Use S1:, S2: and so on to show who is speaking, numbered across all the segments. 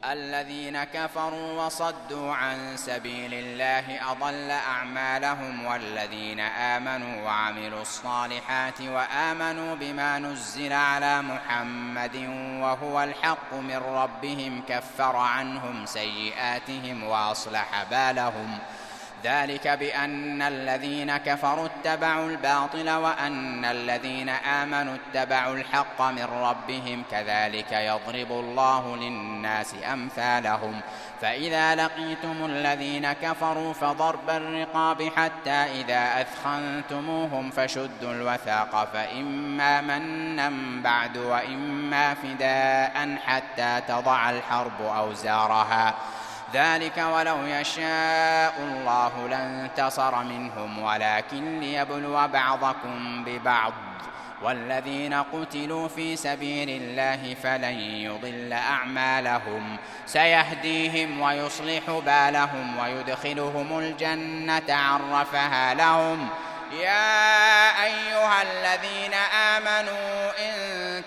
S1: الذين كفروا وصدوا عن سبيل الله أضل أعمالهم والذين آمنوا وعملوا الصالحات وآمنوا بما نزل على محمد وهو الحق من ربهم كفر عنهم سيئاتهم وأصلح بالهم ذلك بأن الذين كفروا اتبعوا الباطل وأن الذين آمنوا اتبعوا الحق من ربهم كذلك يضرب الله للناس أمثالهم فإذا لقيتم الذين كفروا فضرب الرقاب حتى إذا أثخنتموهم فشدوا الوثاق فإما منا بعد وإما فداء حتى تضع الحرب أوزارها ذلك ولو يشاء الله لانتصر منهم ولكن ليبلو بعضكم ببعض والذين قتلوا في سبيل الله فلن يضل أعمالهم سيهديهم ويصلح بالهم ويدخلهم الجنة عرفها لهم يا أيها الذين آمنوا إن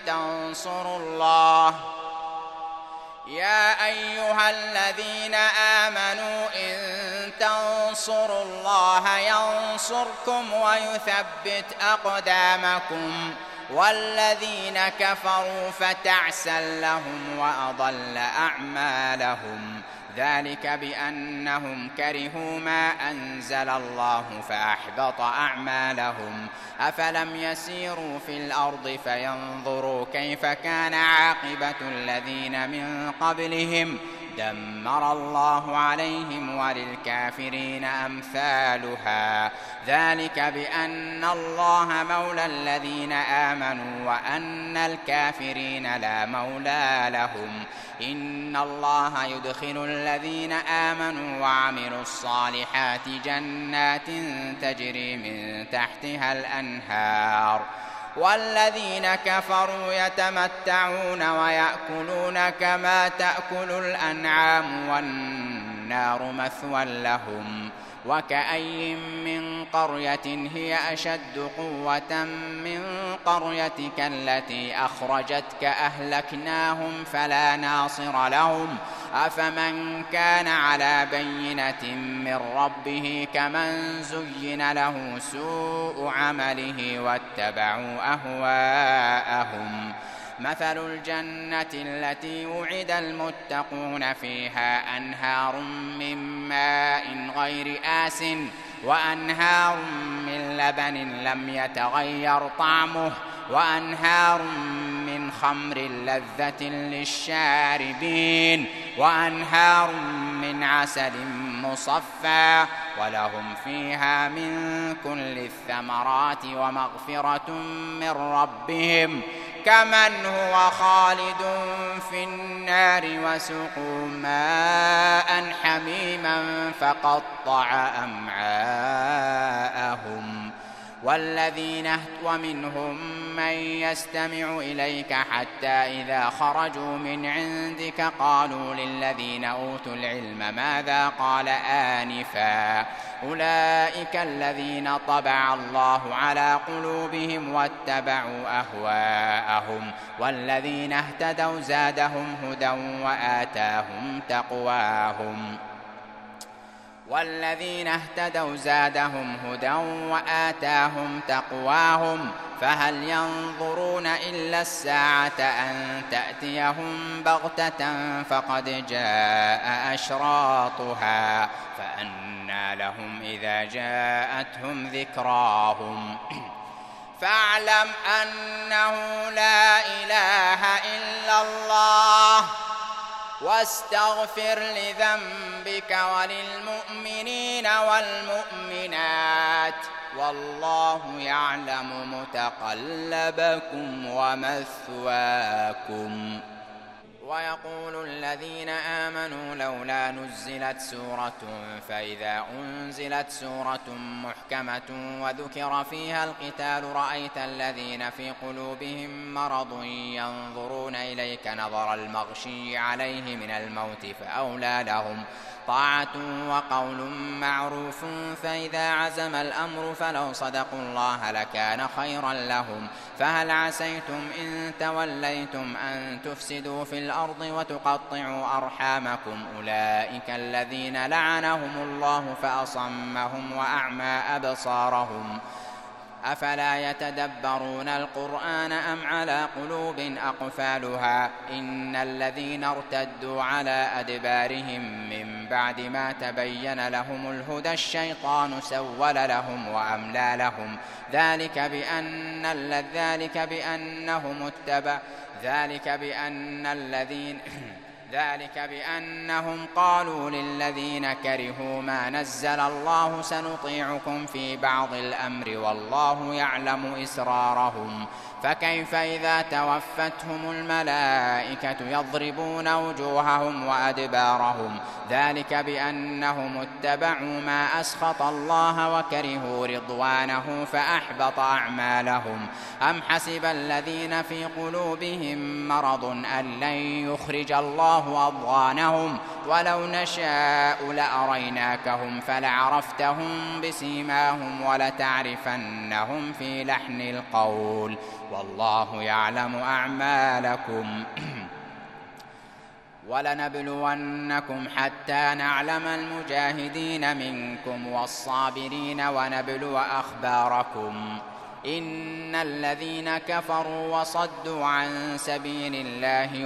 S1: تنصروا الله ينصركم ويثبت أقدامكم والذين كفروا فتعسا لهم وأضل أعمالهم ذلك بأنهم كرهوا ما أنزل الله فأحبط أعمالهم أفلم يسيروا في الأرض فينظروا كيف كان عاقبة الذين من قبلهم دمر الله عليهم وللكافرين أمثالها ذلك بأن الله مولى الذين آمنوا وأن الكافرين لا مولى لهم إن الله يدخل الذين آمنوا وعملوا الصالحات جنات تجري من تحتها الأنهار والذين كفروا يتمتعون ويأكلون كما تأكل الأنعام والنار مثوى لهم وكأي من قرية هي أشد قوة من قريتك التي أخرجتك أهلكناهم فلا ناصر لهم أفمن كان على بينة من ربه كمن زين له سوء عمله واتبعوا أهواءهم مثل الجنة التي وعد المتقون فيها أنهار من ماء غير آسٍ وأنهار من لبن لم يتغير طعمه وأنهار من خمر لذة للشاربين وأنهار من عسل مصفى ولهم فيها من كل الثمرات ومغفرة من ربهم كمن هو خالد في النار وسقوا ماء حميما فقطع أمعاءهم ومنهم من يستمع إليك حتى إذا خرجوا من عندك قالوا للذين أوتوا العلم ماذا قال آنفا أولئك الذين طبع الله على قلوبهم واتبعوا أهواءهم والذين اهتدوا زادهم هدى وآتاهم تقواهم فهل ينظرون إلا الساعة أن تأتيهم بغتة فقد جاء أشراطها فأنى لهم إذا جاءتهم ذكراهم فاعلم أنه لا إله إلا الله واستغفر لذنبك وللمؤمنين والمؤمنات والله يعلم متقلبكم ومثواكم ويقول الذين آمنوا لولا نزلت سورة فإذا أنزلت سورة محكمة وذكر فيها القتال رأيت الذين في قلوبهم مرض ينظرون إليك نظر المغشي عليه من الموت طاعة وقول معروف، فإذا عزم الأمر فلو صدقوا الله لكان خيرا لهم. فهل عسيتم إن توليتم أن تفسدوا في الأرض وتقطعوا أرحامكم؟ أولئك الذين لعنهم الله فأصمهم وأعمى أبصارهم. أفلا يتدبرون القرآن أم على قلوب أقفالها؟ إن الذين ارتدوا على أدبارهم من بعد ما تبين لهم الهدى الشيطان سول لهم وأملى لهم. ذلك بأنهم قالوا للذين كرهوا ما نزل الله سنطيعكم في بعض الأمر والله يعلم إسرارهم. فكيف إذا توفتهم الملائكة يضربون وجوههم وأدبارهم؟ ذلك بأنهم اتبعوا ما أسخط الله وكرهوا رضوانه فأحبط أعمالهم. أم حسب الذين في قلوبهم مرض أن لن يخرج الله أضغانهم؟ ولو نشاء لأريناكهم فلعرفتهم بسيماهم ولتعرفنهم في لحن القول والله يعلم أعمالكم. ولنبلونكم حتى نعلم المجاهدين منكم والصابرين ونبلو أخباركم. إن الذين كفروا وصدوا عن سبيل الله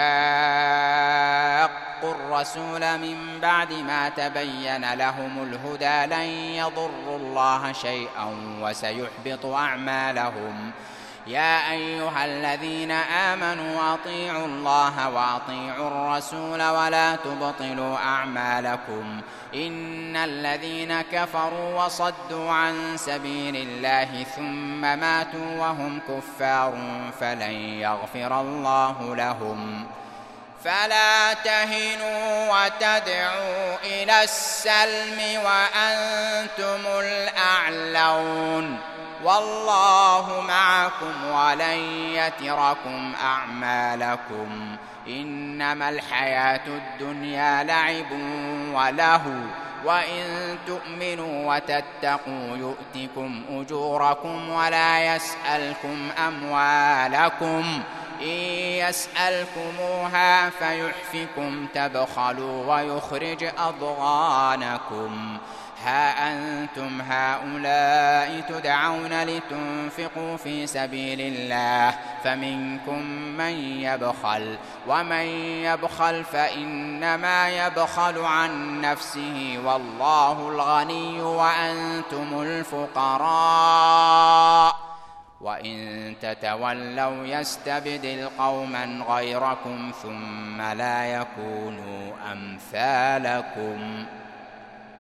S1: وشاقوا الرسول من بعد ما تبين لهم الهدى لن يضروا الله شيئا وسيحبط أعمالهم. يا أيها الذين آمنوا أطيعوا الله وأطيعوا الرسول ولا تبطلوا أعمالكم. إن الذين كفروا وصدوا عن سبيل الله ثم ماتوا وهم كفار فلن يغفر الله لهم. فلا تهنوا وتدعوا إلى السلم وأنتم الأعلون والله معكم ولن يتركم أعمالكم. إنما الحياة الدنيا لعب ولهو وإن تؤمنوا وتتقوا يؤتكم أجوركم ولا يسألكم أموالكم. إن يسألكموها فيحفكم تبخلوا ويخرج أضغانكم. ها أنتم هؤلاء تدعون لتنفقوا في سبيل الله فمنكم من يبخل ومن يبخل فإنما يبخل عن نفسه والله الغني وأنتم الفقراء وإن تتولوا يستبدل قوما غيركم ثم لا يكونوا أمثالكم.